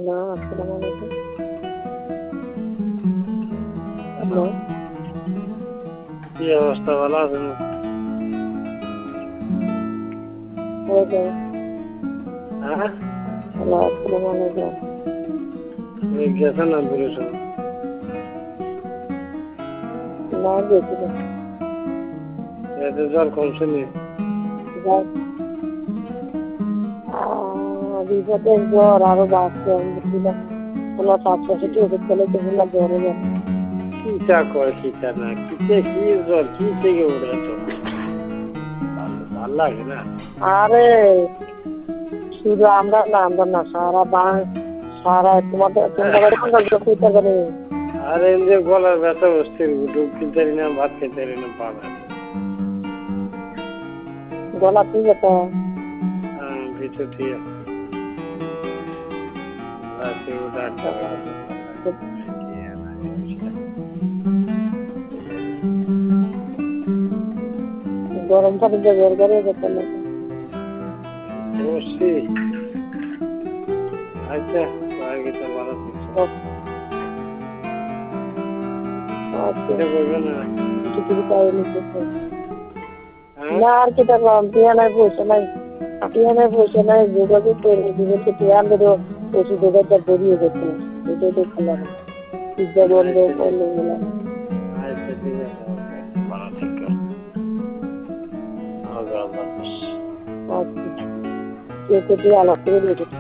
Hello, আসসালামু আলাইকুম। Hello, কি অবস্থা, ভালো আছেন? হ্যালো, হ্যাঁ, হ্যালো, আসসালামু আলাইকুম। তুমি গেছেন না বলেছেন? না গেছিল। এতে জ্বর কমছে নি? যাই বিপদের জ্বর আরো বাড়ছে। আমি বুঝলাম কোনো স্বাস্থ্যসাথী ওষুধ খেলে তো বললাম জ্বরে যাবে। কিটা কয় কিটা না কিতে কি জ্বর কি থেকে উঠে তো ভাল লাগে না। আরে শুধু আমরা না সারা তোমাদের তোমরা কইতে পারে আর এমনি গলার ব্যথা অস্থির, ডুব কিনতে পারি না, ভাত খেতে পারি না, পাবে গলা কি ব্যথা। ভিতর দিয়ে রাতে ডাক্তার গরম পানি দিয়ে বের করে যেতে না। বসছি। আচ্ছা, তো ভালো থাকছে। এটা করবে না? হ্যাঁ, না আর কি থাকলাম টিয়ানায় পয়সা নাই যোগাযোগ করে দিবে টিয়ান ধরে ওষুধ বেরিয়ে গেছে এটাই তো খেলাম পিজ্জা বন্ধ করলে গেলাম। আচ্ছা ঠিক আছে, ওকে, ভালো থাকো। আল্লাহ হাফেজ। আচ্ছা কে আলাপ করে